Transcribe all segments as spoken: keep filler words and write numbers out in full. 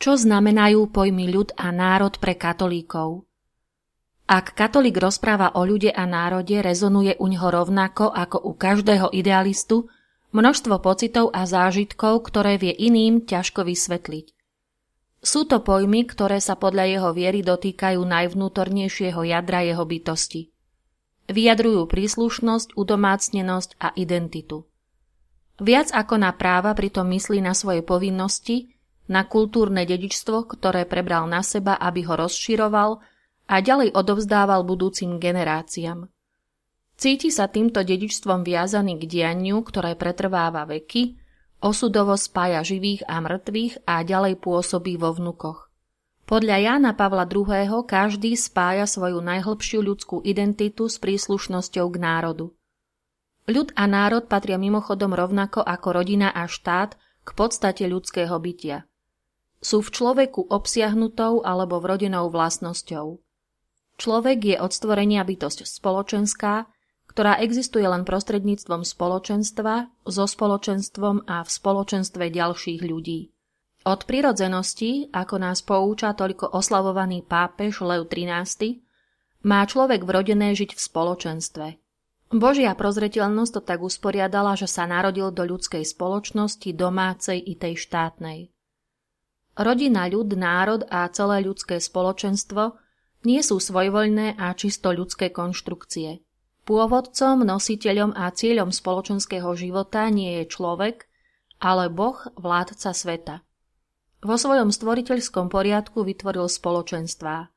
Čo znamenajú pojmy ľud a národ pre katolíkov? Ak katolík rozpráva o ľude a národe, rezonuje uňho rovnako ako u každého idealistu množstvo pocitov a zážitkov, ktoré vie iným ťažko vysvetliť. Sú to pojmy, ktoré sa podľa jeho viery dotýkajú najvnútornejšieho jadra jeho bytosti. Vyjadrujú príslušnosť, udomácnenosť a identitu. Viac ako na práva pritom myslí na svoje povinnosti, na kultúrne dedičstvo, ktoré prebral na seba, aby ho rozširoval a ďalej odovzdával budúcim generáciám. Cíti sa týmto dedičstvom viazaný k dianiu, ktoré pretrváva veky, osudovo spája živých a mŕtvych a ďalej pôsobí vo vnukoch. Podľa Jána Pavla druhého. každý spája svoju najhlbšiu ľudskú identitu s príslušnosťou k národu. Ľud a národ patria mimochodom rovnako ako rodina a štát k podstate ľudského bytia. Sú v človeku obsiahnutou alebo vrodenou vlastnosťou. Človek je od stvorenia bytosť spoločenská, ktorá existuje len prostredníctvom spoločenstva, so spoločenstvom a v spoločenstve ďalších ľudí. Od prirodzenosti, ako nás pouča toľko oslavovaný pápež Lev trinásty, má človek vrodené žiť v spoločenstve. Božia prozreteľnosť to tak usporiadala, že sa narodil do ľudskej spoločnosti, domácej i tej štátnej. Rodina, ľud, národ a celé ľudské spoločenstvo nie sú svojvoľné a čisto ľudské konštrukcie. Pôvodcom, nositeľom a cieľom spoločenského života nie je človek, ale Boh, vládca sveta. Vo svojom stvoriteľskom poriadku vytvoril spoločenstvá.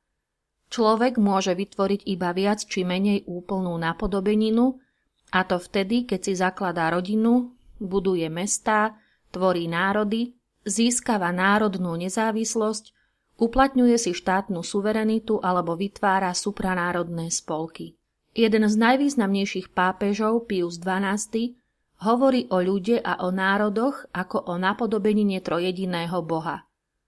Človek môže vytvoriť iba viac či menej úplnú napodobeninu, a to vtedy, keď si zakladá rodinu, buduje mestá, tvorí národy, získava národnú nezávislosť, uplatňuje si štátnu suverenitu alebo vytvára supranárodné spolky. Jeden z najvýznamnejších pápežov, Pius dvanásty, hovorí o ľude a o národoch ako o napodobenine trojediného Boha.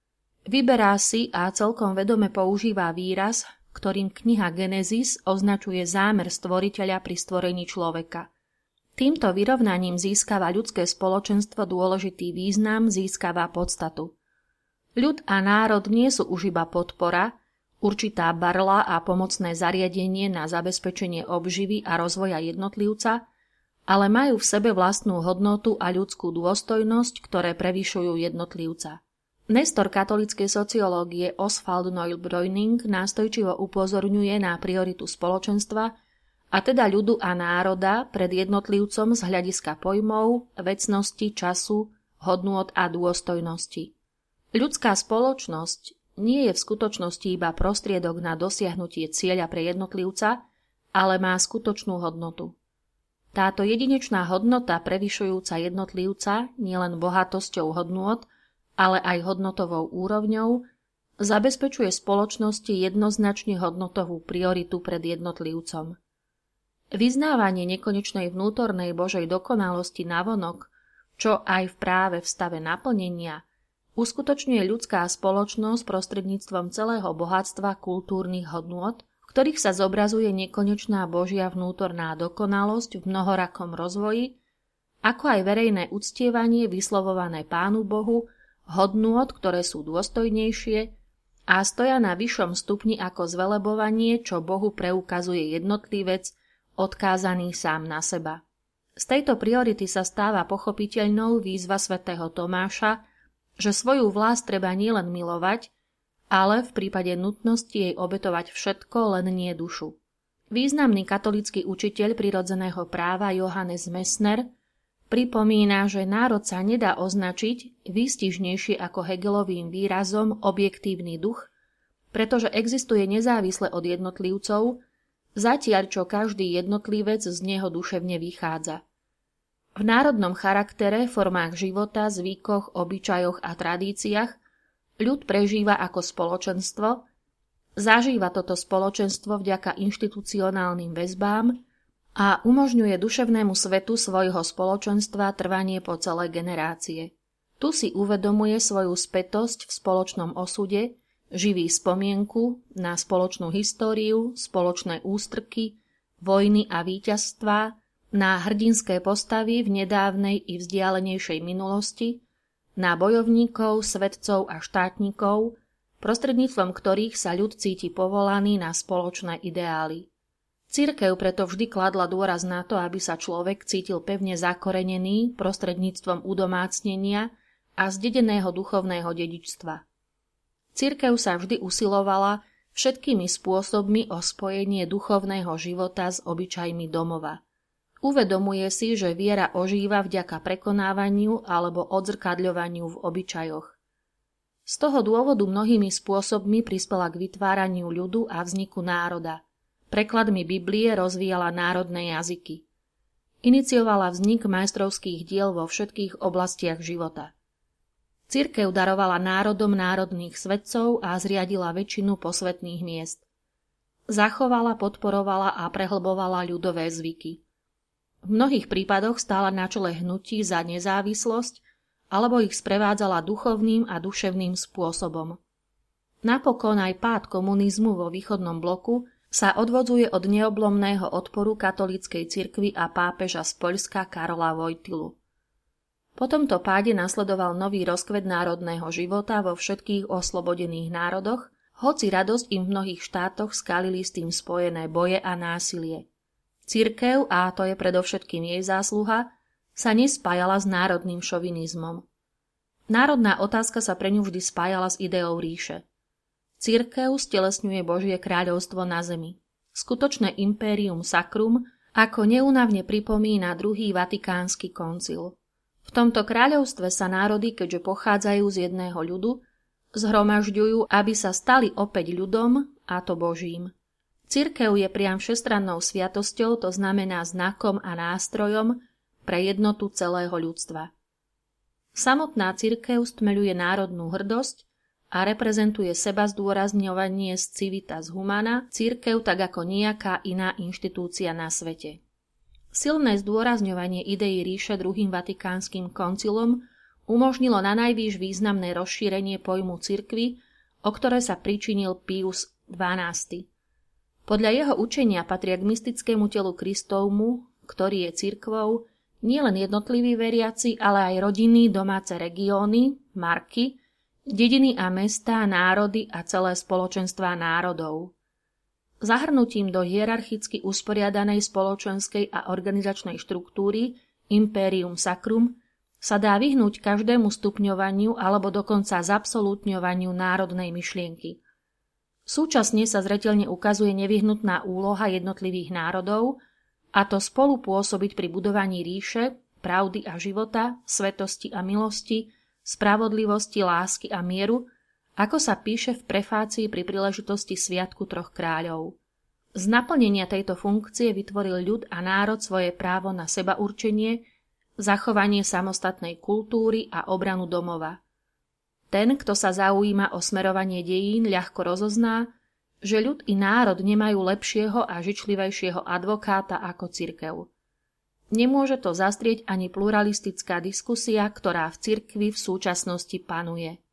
Vyberá si a celkom vedome používa výraz, ktorým kniha Genesis označuje zámer stvoriteľa pri stvorení človeka. Týmto vyrovnaním získava ľudské spoločenstvo dôležitý význam, získava podstatu. Ľud a národ nie sú už iba podpora, určitá barla a pomocné zariadenie na zabezpečenie obživy a rozvoja jednotlivca, ale majú v sebe vlastnú hodnotu a ľudskú dôstojnosť, ktoré prevyšujú jednotlivca. Nestor katolíckej sociológie Oswald Neubräuning nástojčivo upozorňuje na prioritu spoločenstva, a teda ľudu a národa pred jednotlivcom z hľadiska pojmov, vecnosti, času, hodnôt a dôstojnosti. Ľudská spoločnosť nie je v skutočnosti iba prostriedok na dosiahnutie cieľa pre jednotlivca, ale má skutočnú hodnotu. Táto jedinečná hodnota prevyšujúca jednotlivca nielen bohatosťou hodnôt, ale aj hodnotovou úrovňou, zabezpečuje spoločnosti jednoznačne hodnotovú prioritu pred jednotlivcom. Vyznávanie nekonečnej vnútornej Božej dokonalosti navonok, čo aj v práve v stave naplnenia, uskutočňuje ľudská spoločnosť prostredníctvom celého bohatstva kultúrnych hodnôt, v ktorých sa zobrazuje nekonečná Božia vnútorná dokonalosť v mnohorakom rozvoji, ako aj verejné uctievanie vyslovované Pánu Bohu, hodnôt, ktoré sú dôstojnejšie a stoja na vyššom stupni ako zvelebovanie, čo Bohu preukazuje jednotlivec, odkázaný sám na seba. Z tejto priority sa stáva pochopiteľnou výzva svätého Tomáša, že svoju vlast treba nielen milovať, ale v prípade nutnosti jej obetovať všetko, len nie dušu. Významný katolícky učiteľ prirodzeného práva Johannes Messner pripomína, že národ sa nedá označiť výstižnejšie ako Hegelovým výrazom objektívny duch, pretože existuje nezávisle od jednotlivcov, zatiaľ čo každý jednotlivec z neho duševne vychádza. V národnom charaktere, formách života, zvykoch, obyčajoch a tradíciách ľud prežíva ako spoločenstvo, zažíva toto spoločenstvo vďaka inštitucionálnym väzbám a umožňuje duševnému svetu svojho spoločenstva trvanie po celé generácie. Tu si uvedomuje svoju spätosť v spoločnom osude, živí spomienku na spoločnú históriu, spoločné ústrky, vojny a víťazstvá, na hrdinské postavy v nedávnej i vzdialenejšej minulosti, na bojovníkov, svetcov a štátnikov, prostredníctvom ktorých sa ľud cíti povolaný na spoločné ideály. Cirkev preto vždy kladla dôraz na to, aby sa človek cítil pevne zakorenený prostredníctvom udomácnenia a zdedeného duchovného dedičstva. Cirkev sa vždy usilovala všetkými spôsobmi o spojenie duchovného života s obyčajmi domova. Uvedomuje si, že viera ožíva vďaka prekonávaniu alebo odzrkadľovaniu v obyčajoch. Z toho dôvodu mnohými spôsobmi prispela k vytváraniu ľudu a vzniku národa. Prekladmi Biblie rozvíjala národné jazyky. Iniciovala vznik majstrovských diel vo všetkých oblastiach života. Cirkev darovala národom národných svetcov a zriadila väčšinu posvätných miest. Zachovala, podporovala a prehlbovala ľudové zvyky. V mnohých prípadoch stála na čele hnutí za nezávislosť alebo ich sprevádzala duchovným a duševným spôsobom. Napokon aj pád komunizmu vo východnom bloku sa odvodzuje od neoblomného odporu katolíckej cirkvi a pápeža z Poľska Karola Wojtylu. Po tomto páde nasledoval nový rozkvet národného života vo všetkých oslobodených národoch, hoci radosť im v mnohých štátoch skalili s tým spojené boje a násilie. Cirkev, a to je predovšetkým jej zásluha, sa nespájala s národným šovinizmom. Národná otázka sa pre ňu vždy spájala s ideou ríše. Cirkev stelesňuje Božie kráľovstvo na zemi. Skutočné impérium sacrum, ako neúnavne pripomína druhý vatikánsky koncil. V tomto kráľovstve sa národy, keďže pochádzajú z jedného ľudu, zhromažďujú, aby sa stali opäť ľudom, a to Božím. Cirkev je priam všestrannou sviatosťou, to znamená znakom a nástrojom pre jednotu celého ľudstva. Samotná cirkev stmeľuje národnú hrdosť a reprezentuje seba zdôrazňovanie z civitas humana, cirkev tak ako nejaká iná inštitúcia na svete. Silné zdôrazňovanie idei ríše druhým vatikánskym koncilom umožnilo nanajvýš významné rozšírenie pojmu cirkvi, o ktoré sa pričinil Pius dvanásty. Podľa jeho učenia patria k mystickému telu Kristovmu, ktorý je cirkvou, nielen jednotliví veriaci, ale aj rodiny, domáce regióny, marky, dediny a mestá, národy a celé spoločenstvá národov. Zahrnutím do hierarchicky usporiadanej spoločenskej a organizačnej štruktúry Imperium Sacrum sa dá vyhnúť každému stupňovaniu alebo dokonca zabsolútňovaniu národnej myšlienky. Súčasne sa zreteľne ukazuje nevyhnutná úloha jednotlivých národov, a to spolu pôsobiť pri budovaní ríše, pravdy a života, svetosti a milosti, spravodlivosti, lásky a mieru, ako sa píše v prefácii pri príležitosti Sviatku troch kráľov. Z naplnenia tejto funkcie vytvoril ľud a národ svoje právo na sebaurčenie, zachovanie samostatnej kultúry a obranu domova. Ten, kto sa zaujíma o smerovanie dejín, ľahko rozozná, že ľud i národ nemajú lepšieho a žičlivejšieho advokáta ako cirkev. Nemôže to zastrieť ani pluralistická diskusia, ktorá v cirkvi v súčasnosti panuje.